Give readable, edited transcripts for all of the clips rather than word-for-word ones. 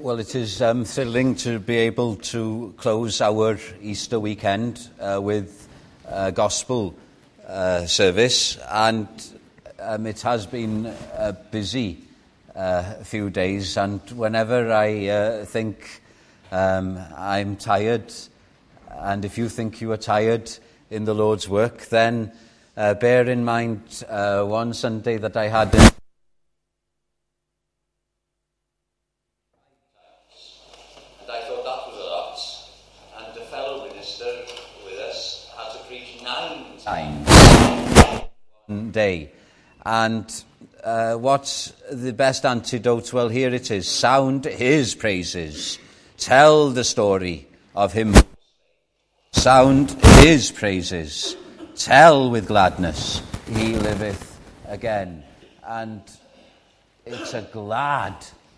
Well, it is thrilling to be able to close our Easter weekend with a gospel service, and it has been a busy few days, and whenever I think I'm tired, and if you think you are tired in the Lord's work, then bear in mind one Sunday that I had day. And what's the best antidote? Well, here it is. Sound his praises. Tell the story of him. Sound his praises. Tell with gladness. He liveth again. And it's a glad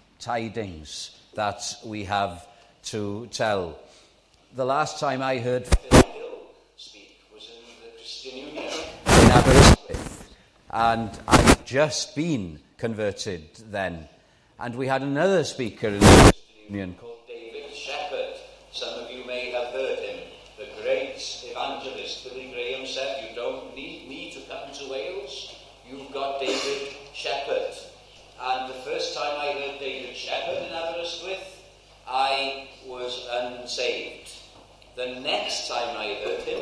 tidings that we have to tell. The last time I heard Phil Hill speak was in the Christian Union in Aberystwyth. And I'd just been converted then. And we had another speaker in the Christian Union called David Shepherd. Some of you may have heard him. The great evangelist Billy Graham said, you don't need me to come to Wales. You've got David Shepherd. And the first time I heard David Shepherd in Aberystwyth, I was unsaved. The next time I heard him,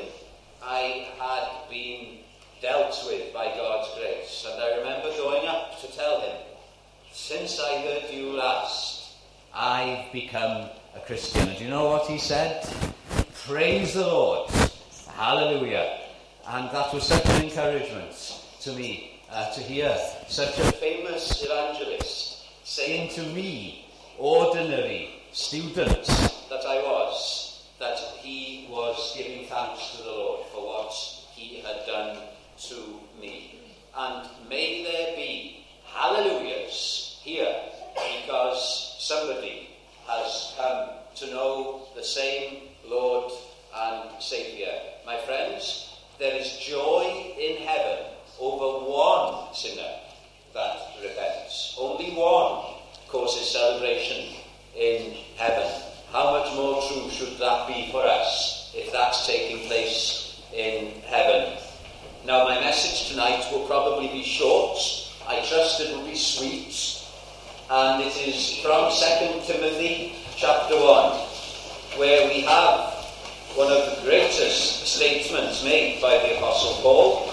I had been dealt with by God's grace. And I remember going up to tell him, since I heard you last, I've become a Christian. And do you know what he said? Praise the Lord. Hallelujah. And that was such an encouragement to me to hear such a famous evangelist saying to me, ordinary student that I was, that he was giving thanks to the Lord for what he had done to me. And may there be hallelujahs here, because somebody has come to know the same Lord and Saviour. My friends, there is joy in heaven over one sinner that repents. Only one causes celebration in heaven. How much more true should that be for us if that's taking place in heaven? Now, my message tonight will probably be short. I trust it will be sweet. And it is from 2 Timothy chapter 1, where we have one of the greatest statements made by the Apostle Paul.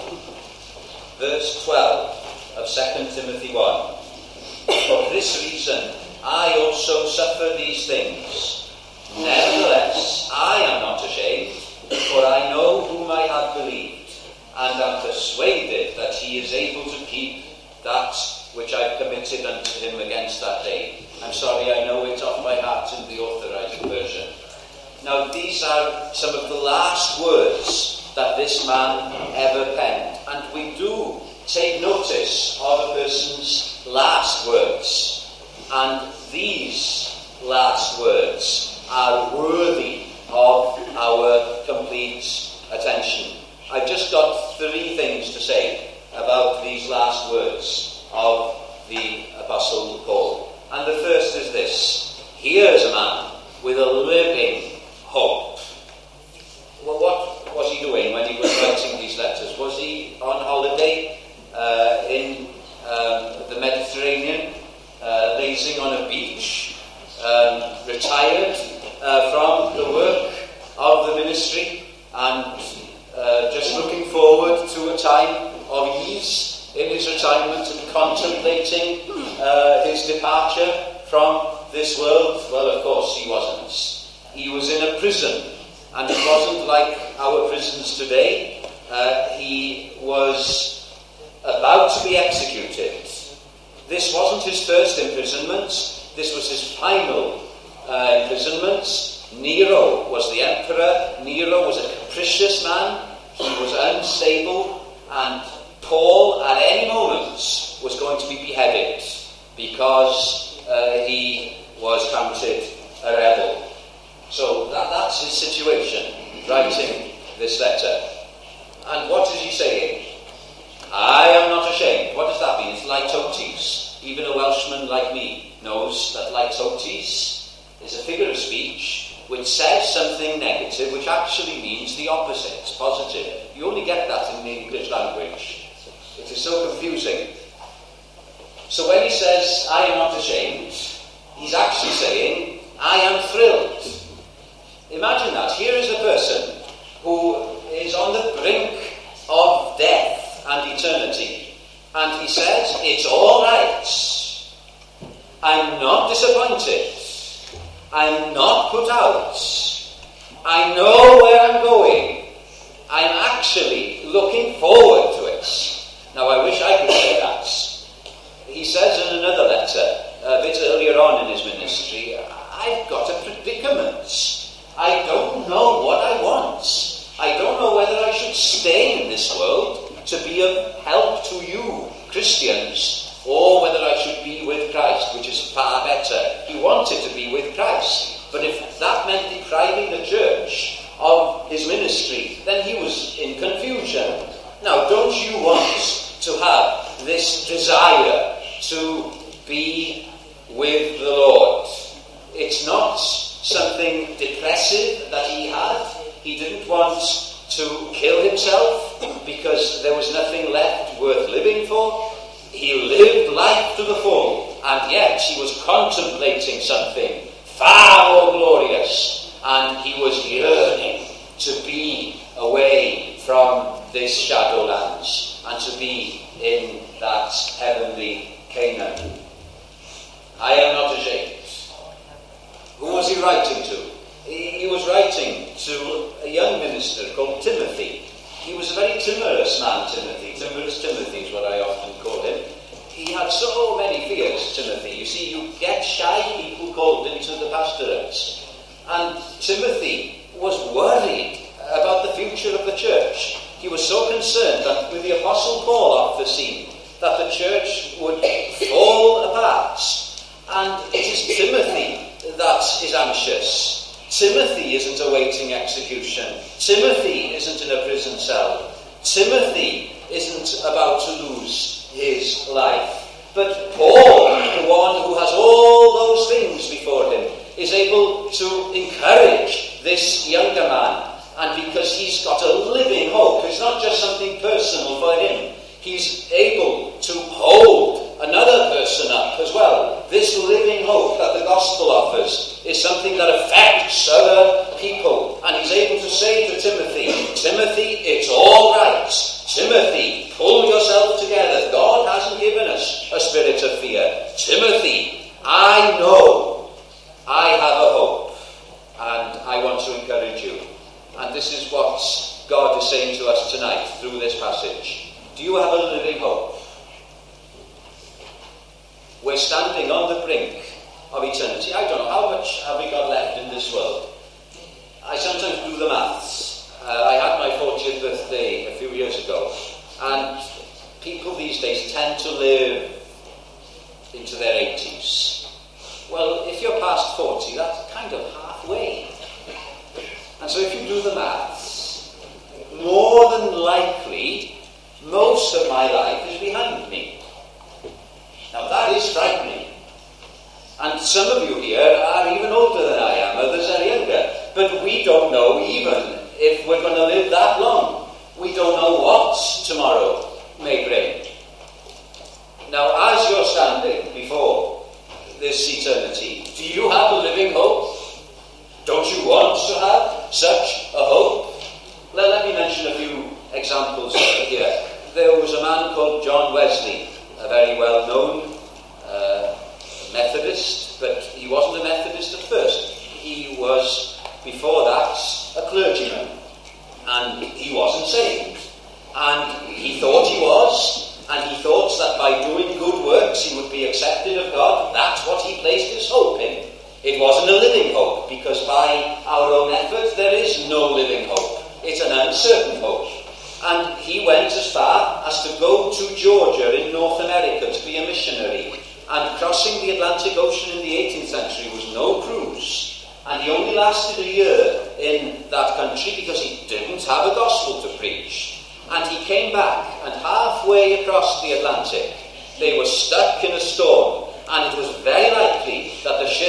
Verse 12 of 2 Timothy 1. For this reason, I also suffer these things. Nevertheless, I am not ashamed, for I know whom I have believed, and am persuaded that he is able to keep that which I've committed unto him against that day. I'm sorry, I know it's off by heart in the authorized version. Now, these are some of the last words that this man ever penned. And we do take notice of a person's last words. And these last words are worthy of our complete attention. I've just got 3 things to say about these last words of the Apostle Paul. And the first is this. Here's a man with a living hope. Well, what was he doing when he was writing these letters? Was he on holiday in the Mediterranean, lazing on a beach, retired from the work of the ministry, and just looking forward to a time of ease in his retirement and contemplating his departure from this world? Well, of course he wasn't. He was in a prison, and it wasn't like our prisons today. He was about to be executed. This wasn't his first imprisonment. This was his final imprisonment. Nero was the emperor. Nero was a capricious man. He was unstable, and Paul at any moment was going to be beheaded because he was counted a rebel. So that's his situation, writing this letter. And what is he saying? I am not ashamed. What does that mean? It's litotes. Even a Welshman like me knows that litotes is a figure of speech which says something negative, which actually means the opposite. It's positive. You only get that in the English language. It is so confusing. So when he says, I am not ashamed, he's actually saying, I am thrilled. Imagine that. Here is a person who is on the brink of death and eternity. And he says, it's all right. I'm not disappointed. I'm not put out. I know where I'm going. I'm actually looking forward to it. Now, I wish I could say that. He says in another letter, a bit earlier on in his ministry, I've got a predicament. I don't know what I want. I don't know whether I should stay in this world to be of help to you, Christians, or whether I should be with Christ, which is far better. He wanted to be with Christ. But if that meant depriving the church of his ministry, then he was in confusion. Now, don't you want to have this desire to be with the Lord? It's not something depressive that he had. He didn't want to kill himself because there was nothing left worth living for. He lived life to the full, and yet he was contemplating something far more glorious, and he was yearning to be away from this shadowlands and to be in that heavenly Canaan. I am not ashamed. Who was he writing to? He was writing to a young minister called Timothy. He was a very timorous man, Timothy. Timorous Timothy is what I often call him. He had so many fears, Timothy. You see, you get shy people called into the pastorate. And Timothy was worried about the future of the church. He was so concerned that with the Apostle Paul off the scene, that the church would fall apart. And it is Timothy that is anxious. Timothy isn't awaiting execution. Timothy isn't in a prison cell. Timothy isn't about to lose his life. But Paul, the one who has all those things before him, is able to encourage this younger man. And because he's got a living hope, it's not just something personal for him. He's able to hold another person up as well. This living hope that the gospel offers is something that affects other people. And he's able to say to Timothy, Timothy, it's all right. Timothy, pull yourself together. God hasn't given us a spirit of fear. Timothy, I know I have a hope, and I want to encourage you. And this is what God is saying to us tonight through this passage. Do you have a living hope? We're standing on the brink of eternity. I don't know, how much have we got left in this world? I sometimes do the maths. I had my 40th birthday a few years ago, and people these days tend to live into their 80s. Well, if you're past 40, that's kind of halfway. And so if you do the maths, more than likely, most of my life is behind me. Now that is frightening. And some of you here are even older than I am, others are younger. But we don't know even if we're going to live that long. We don't know what tomorrow may bring. Now, as you're standing before this eternity, do you have a living hope? Don't you want to have such a hope? Let me mention a few examples here. There was a man called John Wesley, a very well-known Methodist, but he wasn't a Methodist at first. He was, before that, a clergyman, and he wasn't saved. And he thought he was, and he thought that by doing good works he would be accepted of God. That's what he placed his hope in. It wasn't a living hope, because by our own effort there is no living hope. It's an uncertain hope. And he went as far as to go to Georgia in North America to be a missionary. And crossing the Atlantic Ocean in the 18th century was no cruise. And he only lasted a year in that country because he didn't have a gospel to preach. And he came back, and halfway across the Atlantic, they were stuck in a storm. And it was very likely that the ship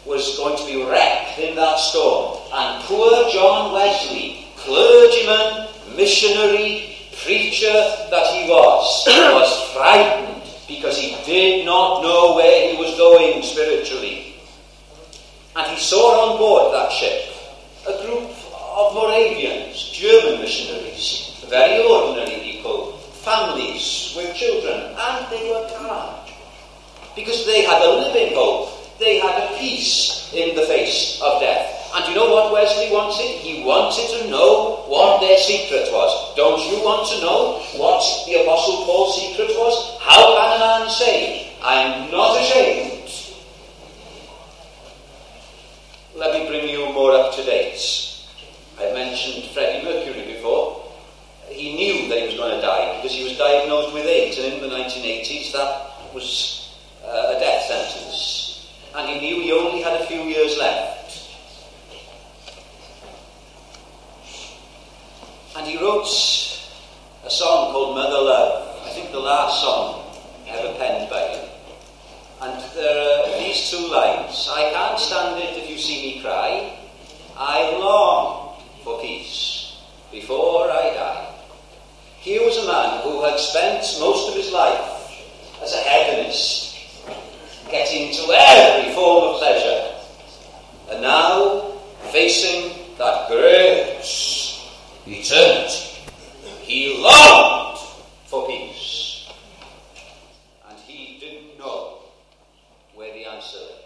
was going to be wrecked in that storm. And poor John Wesley, clergyman, missionary, preacher that he was frightened because he did not know where he was going spiritually. And he saw on board that ship a group of Moravians, German missionaries, very ordinary people, families with children, and they were calm because they had a living hope. They had a peace in the face of death. And you know what Wesley wanted? He wanted to know what their secret was. Don't you want to know what the Apostle Paul's secret was? How can a man say, I am not ashamed? Let me bring you more up to date. I mentioned Freddie Mercury before. He knew that he was going to die because he was diagnosed with AIDS, and in the 1980s that was a death sentence. And he knew he only had a few years left. And he wrote a song called Mother Love, I think the last song ever penned by him. And there are these two lines: I can't stand it if you see me cry. I long for peace before I die. Here was a man who had spent most of his life as a hedonist, getting to every form of pleasure, and now facing that great eternity. He longed for peace, and he didn't know where the answer lay.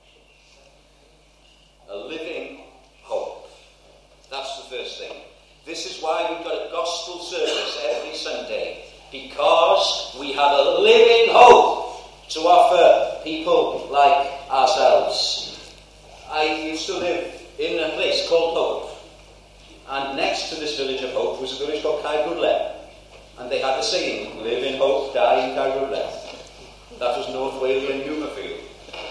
A living hope. That's the first thing. This is why we've got a gospel service every Sunday, because we have a living hope to offer people like ourselves. I used to live in a place called Hope, and next to this village of Hope was a village called Caergwrle, and they had a saying, live in hope, die in Caergwrle. That was North Wales and Newmarfield.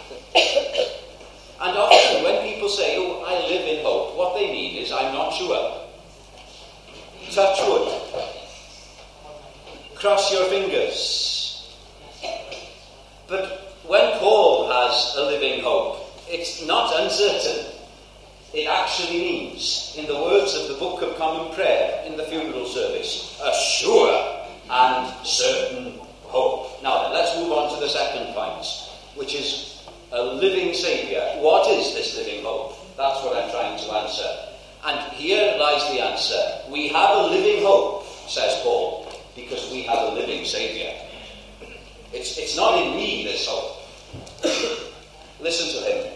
And often when people say, oh, I live in hope, what they mean is, I'm not sure. Touch wood. Cross your fingers. But when Paul has a living hope, it's not uncertain. It actually means, in the words of the Book of Common Prayer in the funeral service, a sure and certain hope. Now then, let's move on to the second point, which is a living Saviour. What is this living hope? That's what I'm trying to answer. And here lies the answer. We have a living hope, says Paul, because we have a living Saviour. It's not in me, this hope. Listen to him.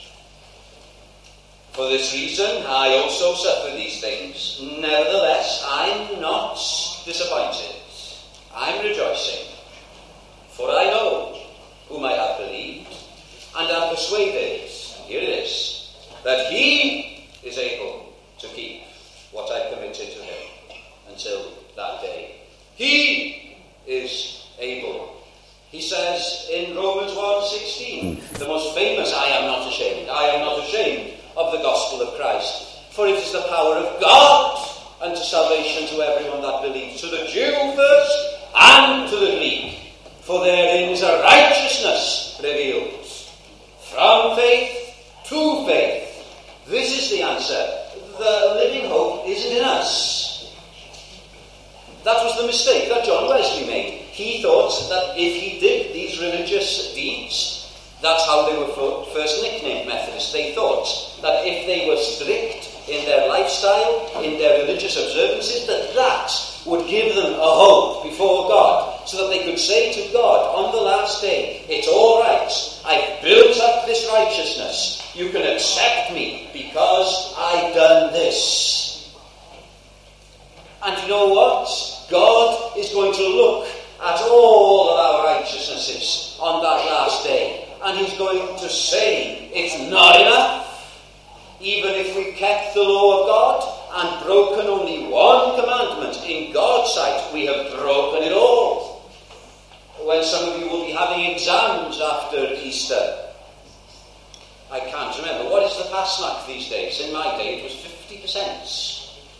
For this reason, I also suffer these things. Nevertheless, I'm not disappointed. I'm rejoicing. For I know whom I have believed, and am persuaded, here it is, that he is able to keep what I committed to him until that day. He is able. He says in Romans 1:16, the most famous, I am not ashamed. I am not ashamed of the gospel of Christ, for it is the power of God unto salvation to everyone that believes, to the Jew first and to the Greek. For therein is a righteousness revealed, from faith to faith. This is the answer. The living hope isn't in us. That was the mistake that John Wesley made. He thought that if he did these religious deeds, that's how they were first nicknamed Methodists. They thought that if they were strict in their lifestyle, in their religious observances, that would give them a hope before God, so that they could say to God on the last day, it's all right, I've built up this righteousness, you can accept me because I've done this. And you know what? God is going to look at all of our righteousnesses on that last day, and he's going to say, it's not enough. Even if we kept the law of God and broken only one commandment, in God's sight we have broken it all. When some of you will be having exams after Easter, I can't remember, what is the pass mark these days? In my day it was 50%.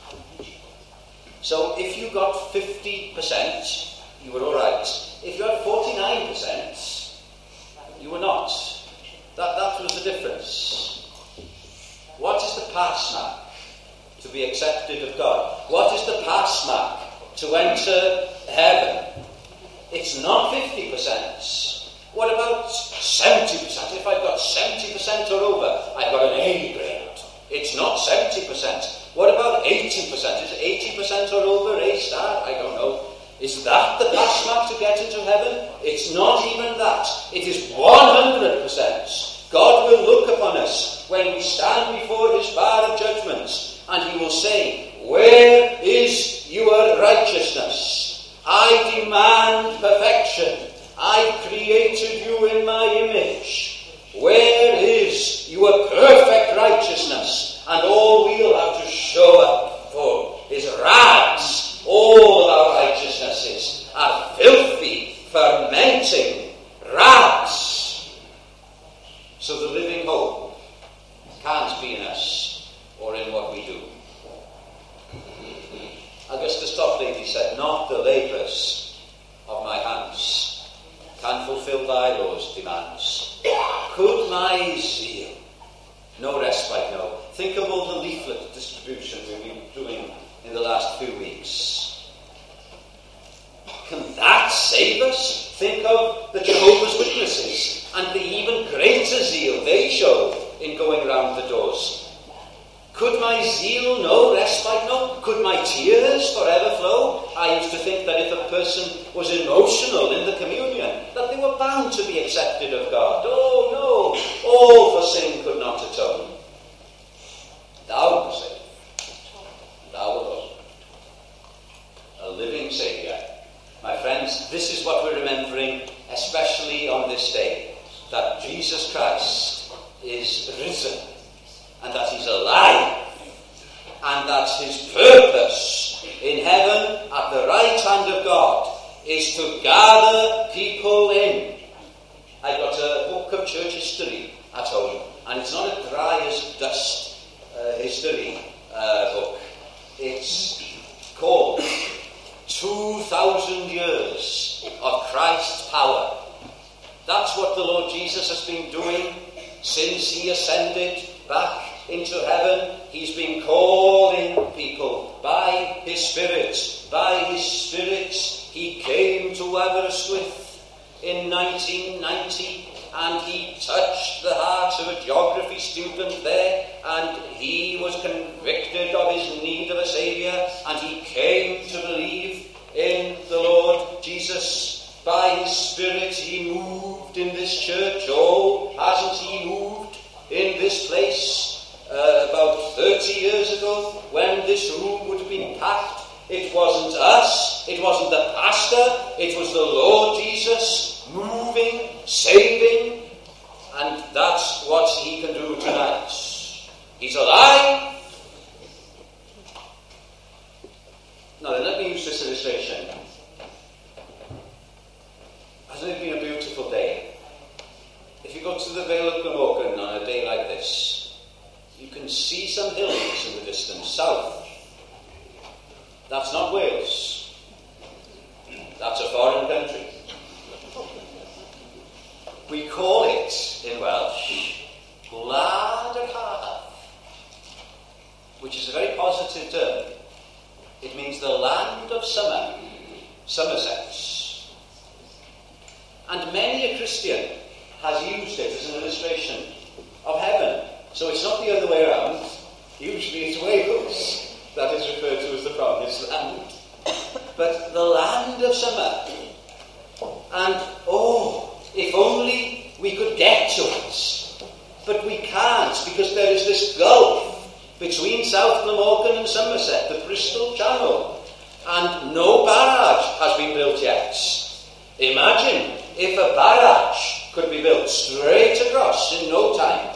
So if you got 50%, you were all right. If you had 49%, you were not. That was the difference. It's not 50%. What about 70%? If I've got 70% or over, I've got an A grade. It's not 70%. What about 80%? Is 80% or over A star? I don't know. Is that the pass mark to get into heaven? It's not even that. It is 100%. God will look upon us when we stand before his bar of judgment, and he will say, "Where is your righteousness? I demand perfection. I created you in my image. Where is your perfect righteousness?" And all we'll have to show up for is rags. All of our righteousnesses are filthy, fermenting rags. So the living hope can't be in us or in what we do. Augustus Toplady said, "Not the labours of my hands can fulfill thy law's demands. Could my zeal, no respite, no." Think of all the leaflet distribution we've been doing in the last few weeks. Can that save us? Think of the Jehovah's Witnesses and the even greater zeal they show in going round the doors. Could my zeal no respite know? Could my tears forever flow? I used to think that if a person was emotional in the communion, that they were bound to be accepted of God. Oh no, all for sin could not atone. Thou art saved, thou alone, a living Saviour. My friends, this is what we're remembering, especially on this day, that Jesus Christ is risen, and that he's alive, and that his purpose in heaven at the right hand of God is to gather people in. I've got a book of church history at home, and it's not a dry as dust history book. It's called 2,000 Years of Christ's Power. That's what the Lord Jesus has been doing since he ascended back into heaven. He's been calling people by his Spirit. By his Spirit he came to Aberystwyth in 1990, and he touched the heart of a geography student there, and he was convicted of his need of a Saviour, and he came to believe in the Lord Jesus. By his Spirit he moved in this church. Oh, hasn't he moved in this place about 30 years ago when this room would have been packed? It wasn't us, it wasn't the pastor, it was the Lord Jesus moving, saving, and that's what he can do tonight. He's alive. Now then, let me use this illustration. Hasn't it been a beautiful day? If you go to the Vale of Glamorgan on a day like this, you can see some hills in the distance, south. That's not Wales. That's a foreign country. We call it, in Welsh, Gwlad yr Haf, which is a very positive term. It means the land of summer, Somerset. And many a Christian has used it as an illustration of heaven. So it's not the other way around. Usually it's Wales that is referred to as the promised land. But the land of summer. And, if only we could get to it. But we can't, because there is this gulf between South Glamorgan and Somerset, the Bristol Channel. And no barrage has been built yet. Imagine if a barrage could be built straight across in no time.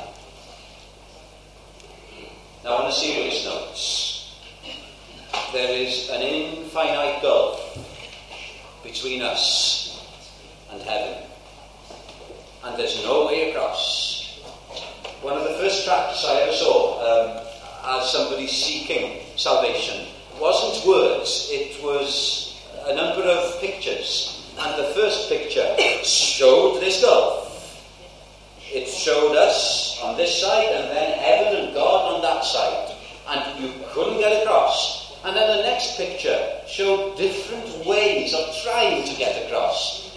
Now, on a serious note, there is an infinite gulf between us and heaven, and there's no way across. One of the first tracts I ever saw as somebody seeking salvation wasn't words, it was a number of pictures. And the first picture showed this gulf. It showed us on this side, and then heaven and God on that side. And you couldn't get across. And then the next picture showed different ways of trying to get across.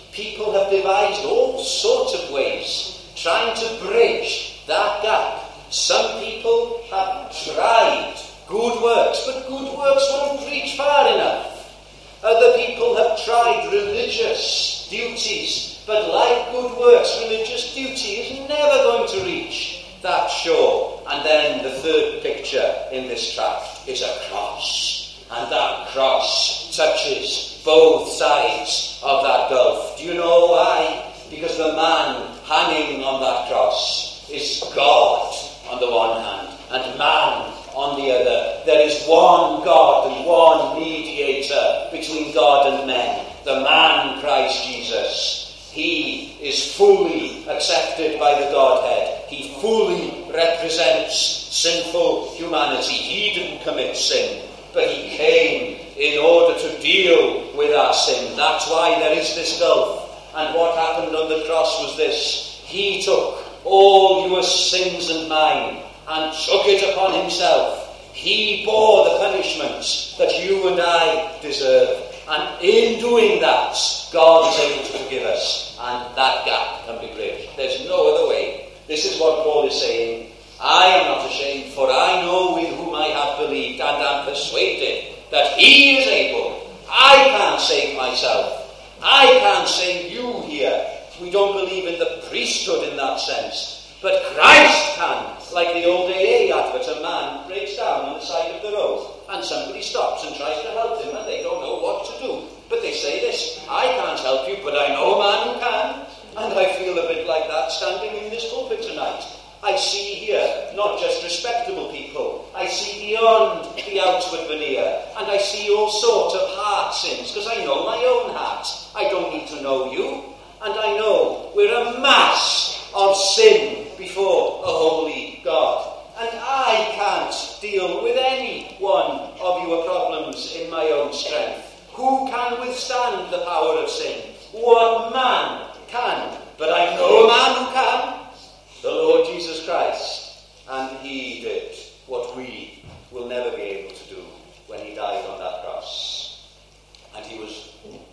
people have devised all sorts of ways trying to bridge that gap. Some people have tried good works, but good works won't reach far enough. Other people have tried religious duties, but like good works, religious duty is never going to reach that shore. And then the third picture in this tract is a cross. And that cross touches both sides of that gulf. Do you know why? Because the man hanging on that cross is God on the one hand, and man on the other. There is one God and one mediator between God and men, the man Christ Jesus. He is fully accepted by the Godhead. He fully represents sinful humanity. He didn't commit sin, but he came in order to deal with our sin. That's why there is this gulf. And what happened on the cross was this. He took all your sins and mine and took it upon himself. He bore the punishments that you and I deserve. And in doing that, God is able to forgive us. And that gap can be bridged. There's no other way. This is what Paul is saying. I am not ashamed, for I know with whom I have believed, and am persuaded that he is able. I can't save myself. I can't save you here. We don't believe in the priesthood in that sense. But Christ can. Like the old AA advert, a man breaks down on the side of the road and somebody stops and tries to help him and they don't know what to do. But they say this, I can't help you, but I know a man who can. And I feel a bit like that standing in this pulpit tonight. I see here not just respectable people. I see beyond the outward veneer. And I see all sorts of heart sins, because I know my own heart. I don't need to know you. And I know we're a mass of sin before a holy God. And I can't deal with any one of your problems in my own strength. Who can withstand the power of sin? What man can? But I know a man who can. The Lord Jesus Christ. And he did what we will never be able to do when he died on that cross. And he was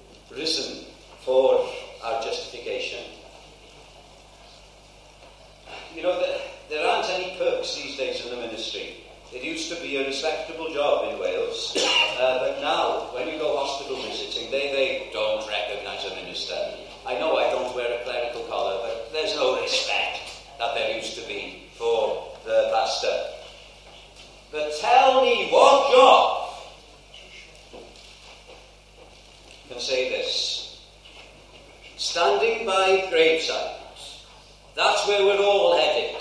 risen for our justification. You know, there aren't any perks these days in the ministry. It used to be a respectable job in Wales, but now, when you go hospital visiting, they don't recognise a minister. I know I don't wear a clerical collar, but there's no respect that there used to be for the pastor. But tell me what job can say this? Standing by gravesides. That's where we're all headed.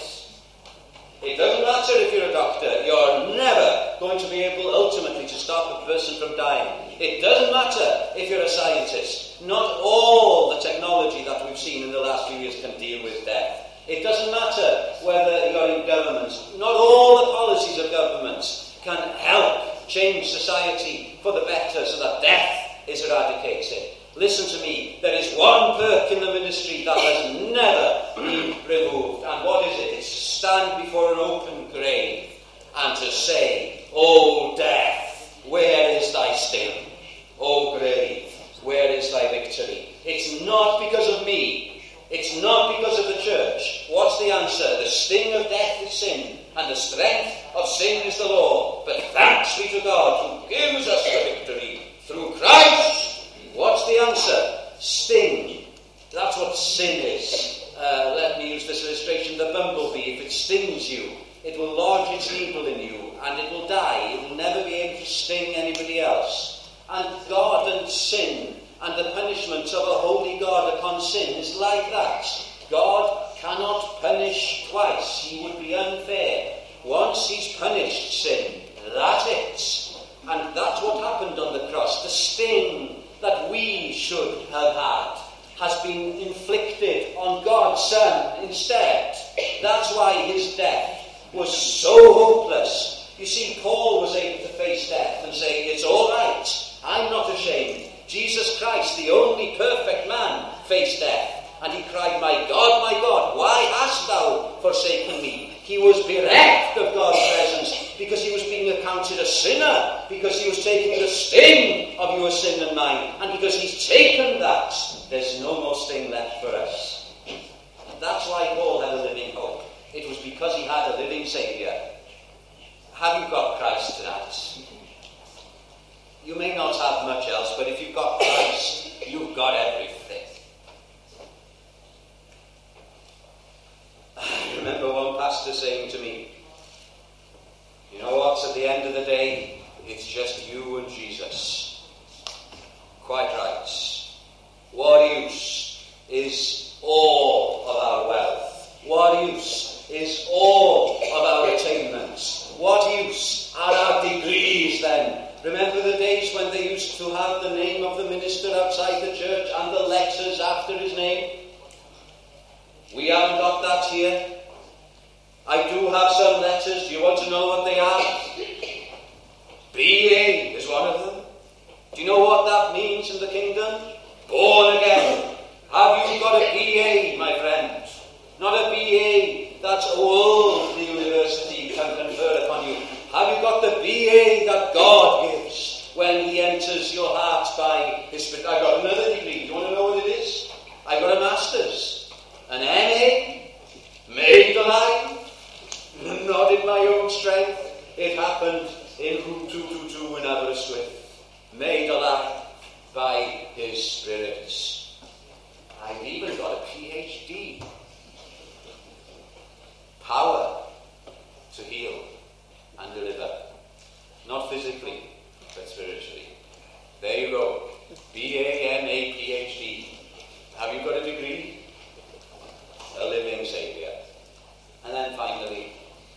It doesn't matter if you're a doctor. You're never going to be able ultimately to stop a person from dying. It doesn't matter if you're a scientist. Not all the technology that we've seen in the last few years can deal with death. It doesn't matter whether you're in government. Not all the policies of government can help change society for the better so that death is eradicated. Listen to me, there is one perk in the ministry that has never been removed. And what is it? It's to stand before an open grave and to say, O death, where is thy sting? O grave, where is thy victory? It's not because of me. It's not because of the church. What's the answer? The sting of death is sin, and the strength of sin is the law. But thanks be to God who gives us the victory through Christ. What's the answer? Sting. That's what sin is. Let me use this illustration. The bumblebee, if it stings you, it will lodge its needle in you and it will die. It will never be able to sting anybody else. And God and sin and the punishment of a holy God upon sin is like that. God cannot punish twice. He would be unfair. Once he's punished sin, that's it. And that's what happened on the cross. The sting that we should have had has been inflicted on God's Son instead. That's why his death was so hopeless. You see, Paul was able to face death and say, it's all right, I'm not ashamed. Jesus Christ, the only perfect man, faced death. And he cried, my God, why hast thou forsaken me? He was bereft of God's presence because he was being accounted a sinner, because he was taking the sting of your sin and mine, and because he's taken that, there's no more thing left for us. That's why Paul had a living hope. It was because he had a living Saviour. Have you got Christ tonight? You may not have much else, but if you've got Christ, you've got everything. I remember one pastor saying to me, you know what, at the end of the day, it's just you and Jesus. Quite right. What use is all of our wealth? What use is all of our attainments? What use are our degrees then? Remember the days when they used to have the name of the minister outside the church and the letters after his name? We haven't got that here. I do have some letters. Do you want to know what they are? BA is one of them. Do you know what that means in the kingdom? Born again. Have you got a BA, my friend? Not a BA that a worldly university can confer upon you. Have you got the BA that God gives when he enters your heart by his Spirit? I've got another degree. Do you want to know what it is? I've got a master's. An MA. Made alive. Not in my own strength. It happened in Route 222 in Aberystwyth. Made alive by his Spirit. I've even got a PhD. Power to heal and deliver. Not physically, but spiritually. There you go. B.A.M.A. PhD. Have you got a degree? A living Saviour. And then finally,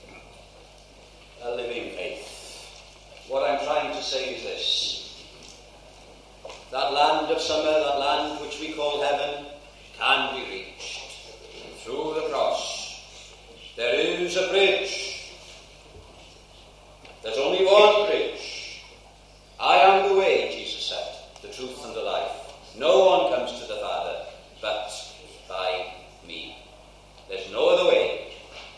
a living faith. What I'm trying to say is this. That land of summer, that land which we call heaven, can be reached through the cross. There is a bridge. There's only one bridge. I am the way, Jesus said, the truth and the life. No one comes to the Father but by me. There's no other way.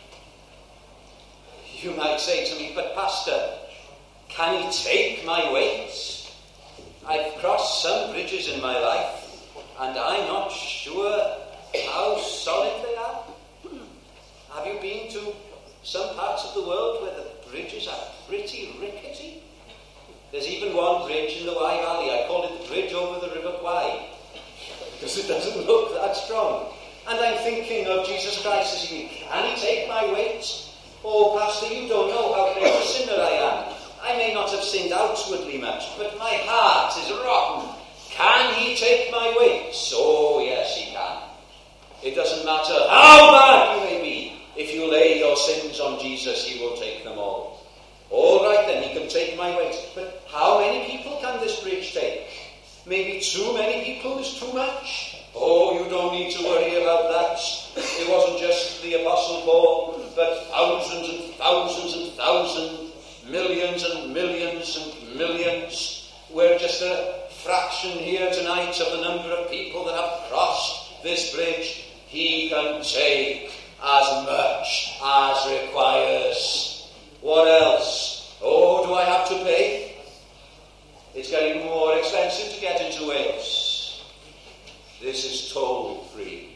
You might say to me, but Pastor, can he take my weight? I've crossed some bridges in my life, and I'm not sure how solid they are. Have you been to some parts of the world where the bridges are pretty rickety? There's even one bridge in the Wye Valley. I call it the bridge over the River Wye, because it doesn't look that strong. And I'm thinking of Jesus Christ as he, can he take my weight? Oh, Pastor, you don't know how great a sinner I am. I may not have sinned outwardly much, but my heart is rotten. Can he take my weight? Oh, yes, he can. It doesn't matter how bad you may be. If you lay your sins on Jesus, he will take them all. All right, then, he can take my weight. But how many people can this bridge take? Maybe too many people is too much. Oh, you don't need to worry about that. It wasn't just the Apostle Paul, but thousands and thousands and thousands, millions and millions and millions. We're just a fraction here tonight of the number of people that have crossed this bridge. He can take as much as requires. What else? Oh, do I have to pay? It's getting more expensive to get into Wales. This is toll-free.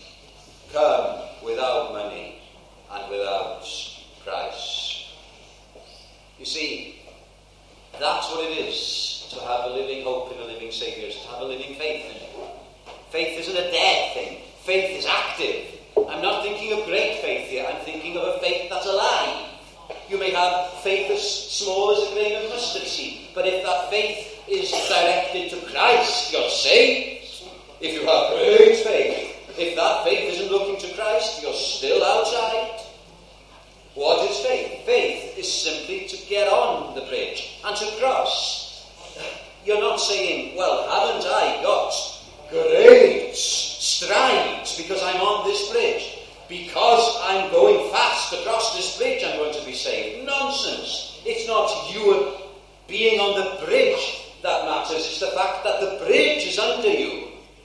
Come without money and without price. You see, that's what it is to have a living hope in a living Saviour, to have a living faith in it. Faith isn't a dead thing. Faith is active. I'm not thinking of great faith here. I'm thinking of a faith that's alive. You may have faith as small as a grain of mustard seed, but if that faith is directed to Christ, you're saved. If you have great faith, if that faith isn't looking to Christ, you're still outside. What is faith? Faith is simply to get on the bridge and to cross. You're not saying, well, haven't I got great strides because I'm on this bridge? Because I'm going fast across this bridge, I'm going to be saved. Nonsense. It's not you being on the bridge that matters. It's the fact that the bridge is under you.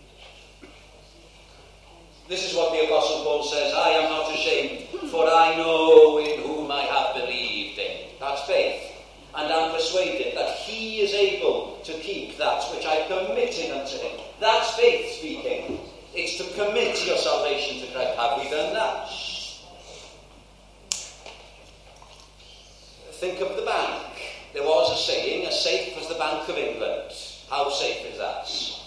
This is what the Apostle Paul says, I am not ashamed, for I know in whom I have believed in. That's faith. And I'm persuaded that he is able to keep that which I committed unto him. That's faith speaking. It's commit your salvation to Christ. Have we done that? Think of the bank. There was a saying, as safe as the Bank of England. How safe is that?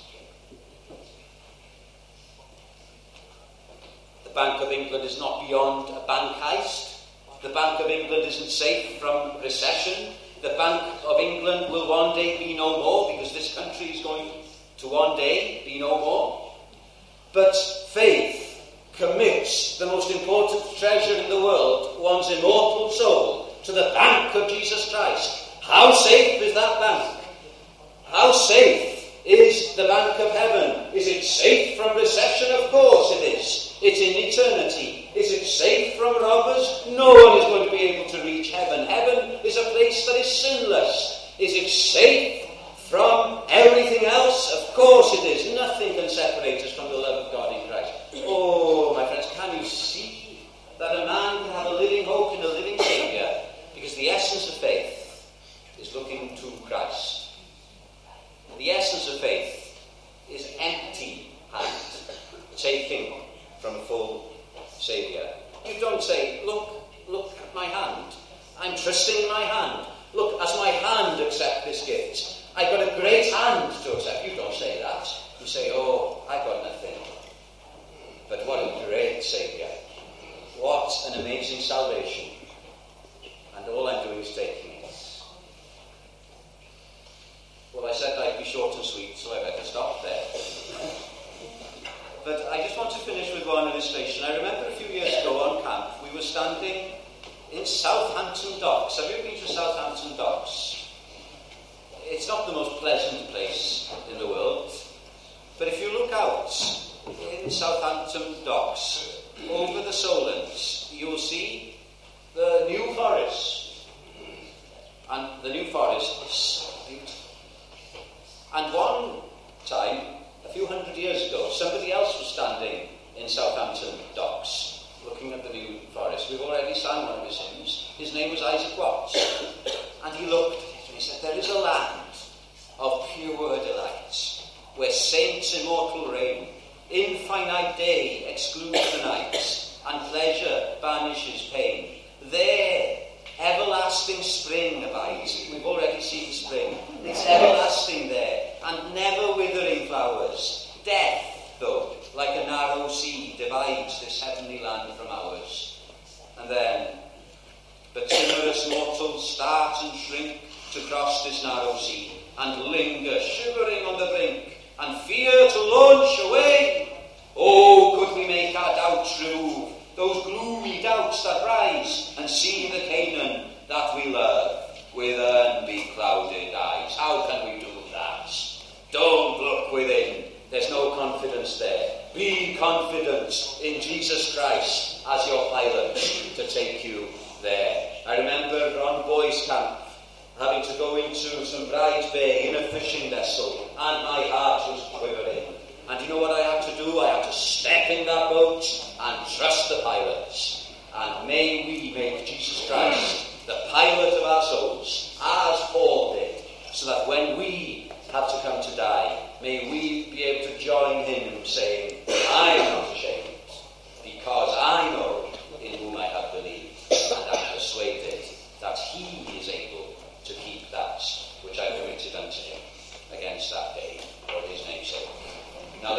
The Bank of England is not beyond a bank heist. The Bank of England isn't safe from recession. The Bank of England will one day be no more, because this country is going to one day be no more. But faith commits the most important treasure in the world, one's immortal soul, to the bank of Jesus Christ. How safe is that bank? How safe is the bank of heaven? Is it safe from recession? Of course it is. It's in eternity. Is it safe from robbers? No one is going to be able to reach heaven. Heaven is a place that is sinless. Is it safe from everything else? Of course it is. Nothing can separate us from the love of God in Christ. Oh, my friends, can you see that a man can have a living hope in a living Saviour? Because the essence of faith is looking to Christ. The essence of faith is empty hand, taking from a full Saviour. You don't say, look at my hand. I'm trusting in my hand. Look, as my hand accept this gift, I've got a great hand to accept. You don't say that. You say, oh, I've got nothing. But what a great Saviour. What an amazing salvation. And all I'm doing is taking it. Well, I said I'd be short and sweet, so I better stop there. But I just want to finish with one illustration. I remember a few years ago on camp, we were standing in Southampton Docks. Have you been to Southampton Docks? It's not the most pleasant place in the world. But if you look out in Southampton Docks, over the Solents, you'll see the New Forest. And the New Forest is beautiful. And one time, a few hundred years ago, somebody else was standing in Southampton Docks, looking at the New Forest. We've already sang one of his hymns. His name was Isaac Watts. And he looked at it and he said, there is a land of pure delights, where saints immortal reign, infinite day excludes the night, and pleasure banishes pain. There, everlasting spring abides. We've already seen spring. It's everlasting there, and never withering flowers. Death, though, like a narrow sea, divides this heavenly land from ours. And then, the timorous mortals start and shrink to cross this narrow sea, and linger shivering on the brink, and fear to launch away. Oh, could we make our doubts remove, those gloomy doubts that rise, and see the Canaan that we love with unbeclouded eyes. How can we do that? Don't look within. There's no confidence there. Be confident in Jesus Christ as your pilot to take you there. I remember on boys' camp having to go into some Bride's Bay in a fishing vessel, and my heart was quivering. And you know what I had to do? I had to